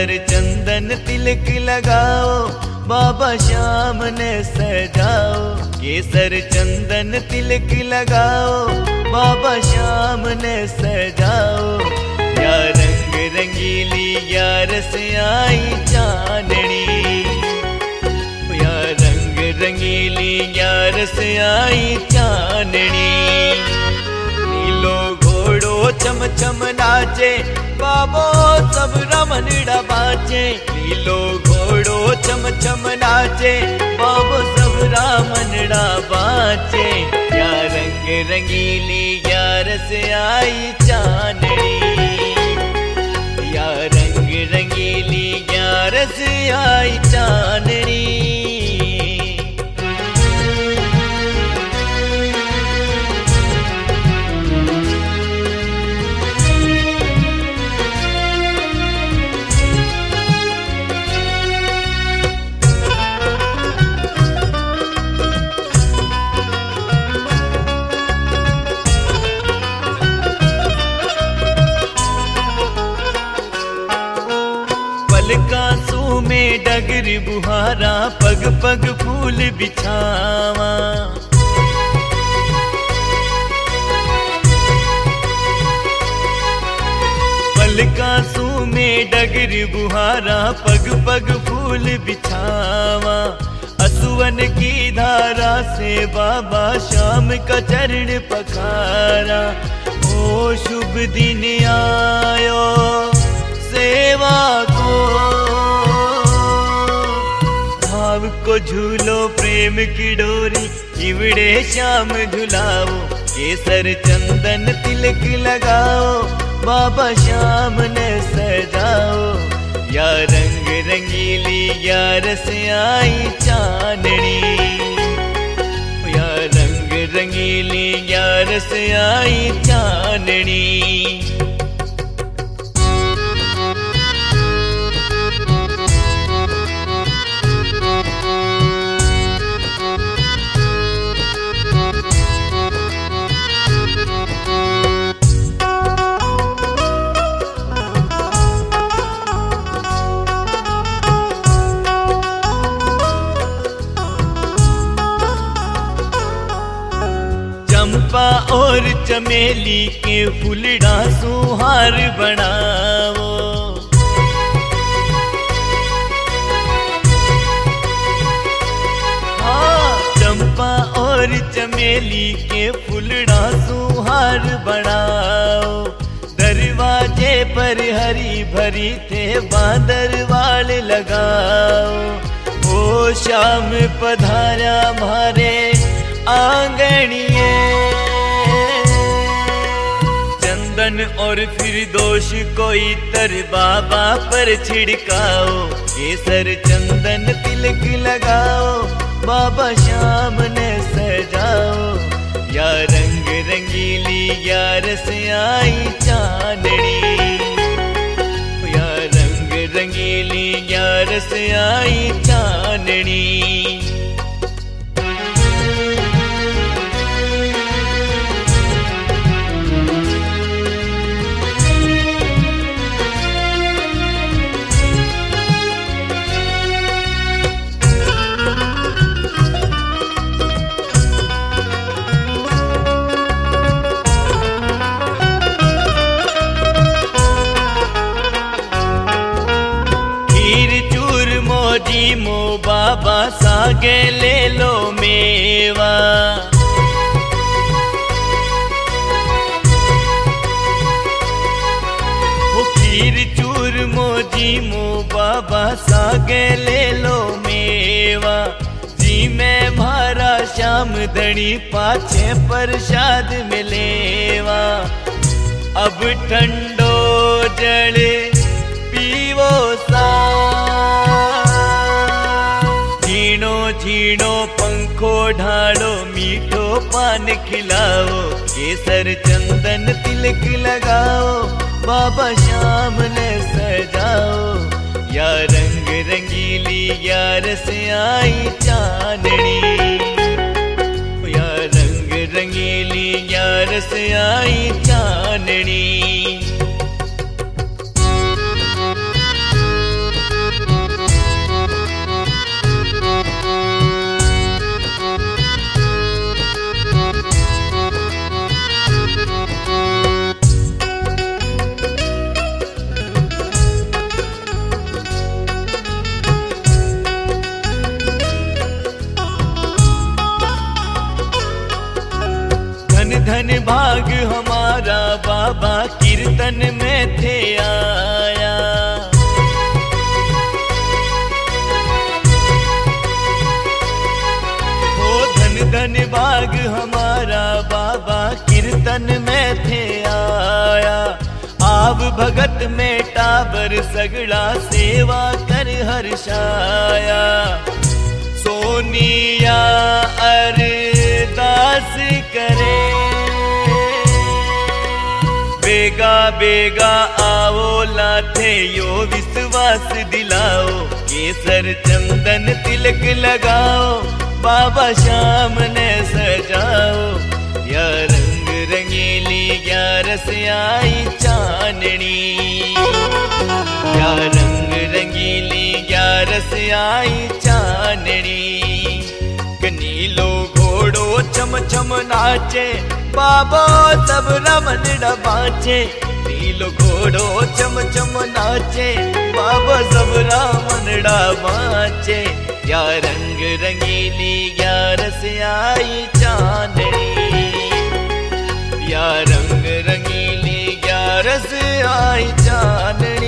केसर चंदन तिलक लगाओ, बाबा श्याम ने सजाओ। केसर चंदन तिलक लगाओ, बाबा श्याम ने सजाओ। या रंग रंगीली या रस आई चांदनी, या रंग रंगीली या रस आई चांदनी। नीलो घोड़ो चम चम नाचे, बाबो सब रमणड़ा बाचे। नीलो घोड़ो चम चम नाचे, बाबो सब रमणड़ा बाचे। या रंग रंगीली या रस आई चांदनी, या रंग रंगीली या रस आई चांदनी। पलकासू में डगर बुहारा, पग पग फूल बिछावा। पलकासू में डगर बुहारा, पग पग फूल बिछावा। असुवन की धारा से बाबा श्याम का चरण पखारा। ओ शुभ दिन आयो सेवा को, भाव को झूलो प्रेम की डोरी, इवड़े श्याम झुलाओ। केसर चंदन तिलक लगाओ, बाबा श्याम ने सजाओ। या रंग रंगीली या रस आई चांदनी, या रंग रंगीली या रस आई चांदनी। चंपा और चमेली के फूलड़ा सुहार बनाओ। हाँ, चंपा और चमेली के फूलड़ा सुहार बनाओ। दरवाजे पर हरी भरी थे बांदर वाल लगाओ। ओ श्याम पधारा मारे आंगनिए, चंदन और फिर दोष कोई तर बाबा पर छिड़काओ। केसर चंदन तिलक लगाओ, बाबा श्याम ने सजाओ। या रंग रंगीली या रस आई चांदनी, या रंग रंगीली या रस आई चांदनी। मो बाबा सागे ले लो मेवा। वो खीर चूर मोजी मो बाबा सागे ले लो मेवा। जी मैं मारा श्याम धनी पाछे प्रसाद मिलेवा। अब ठंडो जल पीवो सा, झीणो झीणो पंखो ढालो मीठो पान खिलाओ। केसर चंदन तिलक लगाओ, बाबा श्याम ने सजाओ। या रंग रंगीली या रस आई चांदनी, या रंग रंगीली या रस आई चांदनी। धन भाग हमारा बाबा कीर्तन में थे आया। धन भाग हमारा बाबा कीर्तन में थे आया। आव भगत में टाबर सगड़ा सेवा कर हर्षाया। सोनिया अरदास करे बेगा बेगा आओ लाथे यो विश्वास दिलाओ। केसर चंदन तिलक लगाओ बाबा श्याम ने सजाओ। या रंग रंगीली 11 से आई चांदनी। या रंग रंगीली 11 से आई चांदनी। कनीलो घोड़ो चम चम नाचे बाबा सब रमन बाचे। नीलो घोड़ो चम चम नाचे बाबा सब रामन बाचे। या रंग रंगीली 11 से आई चांदनी। या रंग रंगीली 11 से आई चांदनी।